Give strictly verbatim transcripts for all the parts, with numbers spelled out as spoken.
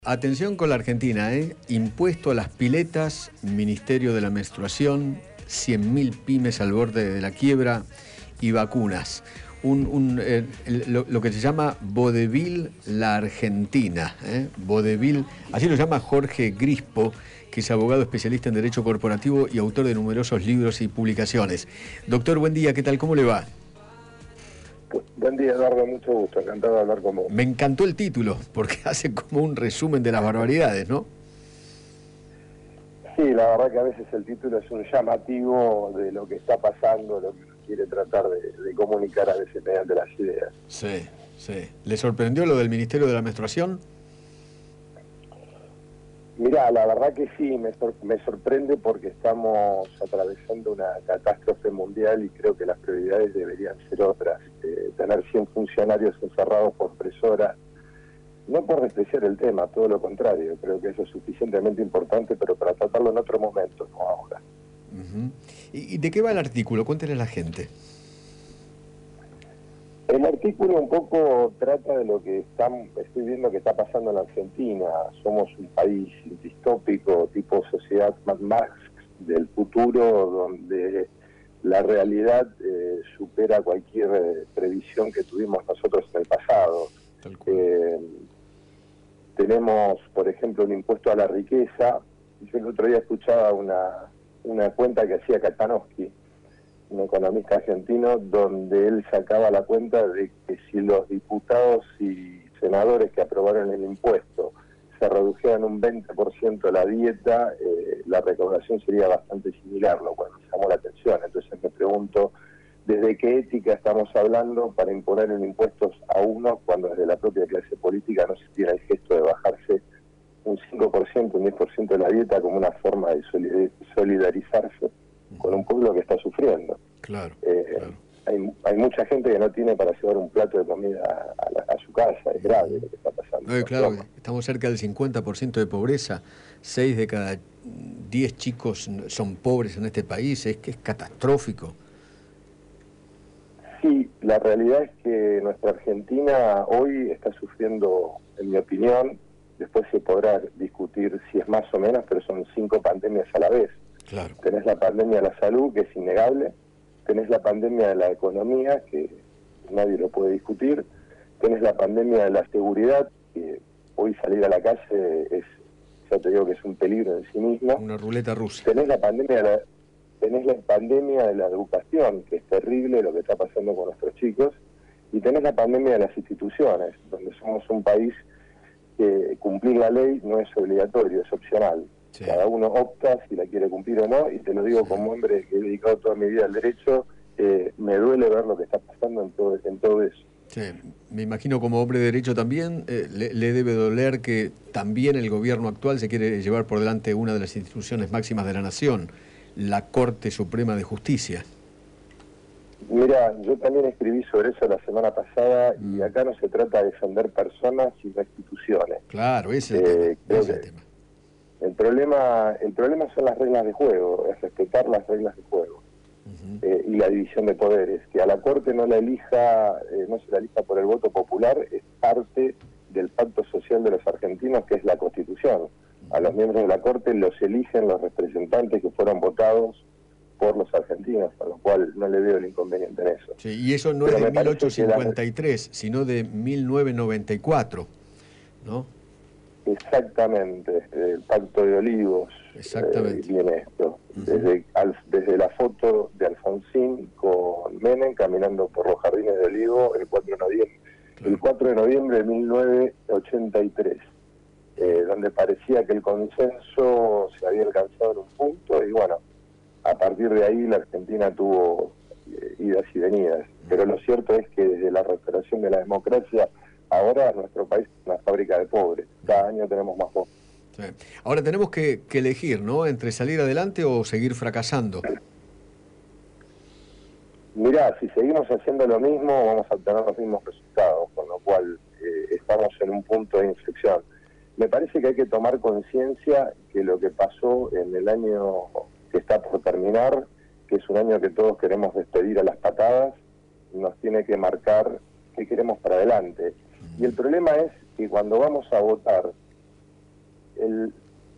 Atención con la Argentina, ¿eh? Impuesto a las piletas, Ministerio de la Menstruación, cien mil pymes al borde de la quiebra y vacunas. Un, un, eh, lo, lo que se llama Vodevil la Argentina. ¿eh? Vodevil, así lo llama Jorge Grispo, que es abogado especialista en Derecho Corporativo y autor de numerosos libros y publicaciones. Doctor, buen día, ¿qué tal? ¿Cómo le va? Buen día, Eduardo, mucho gusto, encantado de hablar con vos. Me encantó el título, porque hace como un resumen de las barbaridades, ¿no? Sí, la verdad que a veces el título es un llamativo de lo que está pasando, lo que uno quiere tratar de, de comunicar a veces mediante las ideas. Sí, sí. ¿Le sorprendió lo del Ministerio de la Menstruación? Mirá, la verdad que sí, me, sor me sorprende porque estamos atravesando una catástrofe mundial y creo que las prioridades deberían ser otras. Eh, tener cien funcionarios encerrados por tres horas, no por despreciar el tema, todo lo contrario, creo que eso es suficientemente importante, pero para tratarlo en otro momento, no ahora. Uh-huh. ¿Y, ¿Y de qué va el artículo? Cuéntenle a la gente. El artículo un poco trata de lo que están, estoy viendo que está pasando en la Argentina. Somos un país distópico, tipo sociedad Mad Max del futuro, donde la realidad eh, supera cualquier eh, previsión que tuvimos nosotros en el pasado. Eh, tenemos, por ejemplo, un impuesto a la riqueza. Yo el otro día escuchaba una, una cuenta que hacía Katanowski, un economista argentino, donde él sacaba la cuenta de que si los diputados y senadores que aprobaron el impuesto se redujeran un veinte por ciento la dieta, eh, la recaudación sería bastante similar, lo cual me llamó la atención. Entonces me pregunto, ¿desde qué ética estamos hablando para imponer en impuestos a uno cuando desde la propia clase política no se tiene el gesto de bajarse un cinco por ciento, un diez por ciento de la dieta como una forma de solidarizarse con un pueblo que está sufriendo? Claro, eh, claro. Hay, hay mucha gente que no tiene para llevar un plato de comida a, la, a su casa, es grave lo que está pasando. Eh, claro, estamos cerca del cincuenta por ciento de pobreza, seis de cada diez chicos son pobres en este país, es que es catastrófico. Sí, la realidad es que nuestra Argentina hoy está sufriendo, en mi opinión, después se podrá discutir si es más o menos, pero son cinco pandemias a la vez. Claro. Tenés la pandemia de la salud, que es innegable, tenés la pandemia de la economía, que nadie lo puede discutir, tenés la pandemia de la seguridad, que hoy salir a la calle es, ya te digo que es un peligro en sí mismo. Una ruleta rusa. Tenés la pandemia de la, tenés la pandemia de la educación, que es terrible lo que está pasando con nuestros chicos, y tenés la pandemia de las instituciones, donde somos un país que cumplir la ley no es obligatorio, es opcional. Sí. Cada uno opta si la quiere cumplir o no, y te lo digo sí. como hombre que he dedicado toda mi vida al derecho, eh, me duele ver lo que está pasando en todo, en todo eso. Sí, me imagino como hombre de derecho también, eh, le, le debe doler que también el gobierno actual se quiere llevar por delante una de las instituciones máximas de la nación, la Corte Suprema de Justicia. Mira, yo también escribí sobre eso la semana pasada, mm. y acá no se trata de defender personas sino instituciones. Claro, ese es el eh, tema. Ese es el tema. El problema, el problema son las reglas de juego, es respetar las reglas de juego. Uh-huh. eh, y la división de poderes. Que a la Corte no la elija, eh, no se la elija por el voto popular, es parte del pacto social de los argentinos, que es la Constitución. Uh-huh. A los miembros de la Corte los eligen los representantes que fueron votados por los argentinos, a lo cual no le veo el inconveniente en eso. Sí, y eso no Pero es de mil ochocientos cincuenta y tres, la... sino de mil novecientos noventa y cuatro, ¿no? Exactamente, el Pacto de Olivos. Exactamente. Eh, viene esto, uh-huh. desde, al, desde la foto de Alfonsín con Menem caminando por los jardines de Olivo el cuatro de noviembre, claro. el cuatro de noviembre de mil novecientos ochenta y tres, eh, donde parecía que el consenso se había alcanzado en un punto, y bueno, a partir de ahí la Argentina tuvo eh, idas y venidas, uh-huh. pero lo cierto es que desde la restauración de la democracia, ahora nuestro país es una fábrica de pobres. Cada año tenemos más pobres. Sí. Ahora tenemos que, que elegir, ¿no? Entre salir adelante o seguir fracasando. Mirá, si seguimos haciendo lo mismo, vamos a obtener los mismos resultados, con lo cual eh, estamos en un punto de inflexión. Me parece que hay que tomar conciencia que lo que pasó en el año que está por terminar, que es un año que todos queremos despedir a las patadas, nos tiene que marcar qué queremos para adelante. Y el problema es que cuando vamos a votar,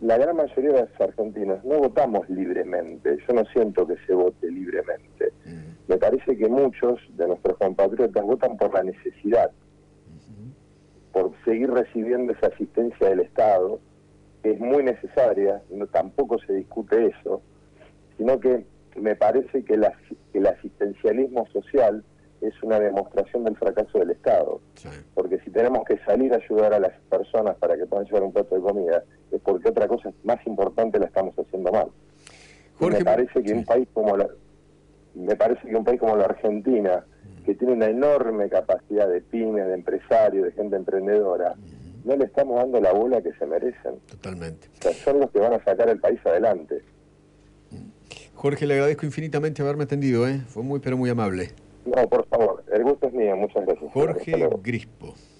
la gran mayoría de los argentinos no votamos libremente. Yo no siento que se vote libremente. Uh-huh. Me parece que muchos de nuestros compatriotas votan por la necesidad, uh-huh. por seguir recibiendo esa asistencia del Estado, que es muy necesaria, no, tampoco se discute eso, sino que me parece que, la, que el asistencialismo social es una demostración del fracaso del Estado. Sí. Porque si tenemos que salir a ayudar a las personas para que puedan llevar un plato de comida, es porque otra cosa más importante la estamos haciendo mal. Jorge, me parece que sí. un país como la, me parece que un país como la Argentina, que tiene una enorme capacidad de pymes, de empresarios, de gente emprendedora, uh-huh. no le estamos dando la bola que se merecen. Totalmente. O sea, son los que van a sacar el país adelante. Jorge, le agradezco infinitamente haberme atendido, ¿eh? Fue muy, pero muy amable. No, por favor, el gusto es mío, muchas gracias. Jorge Grispo.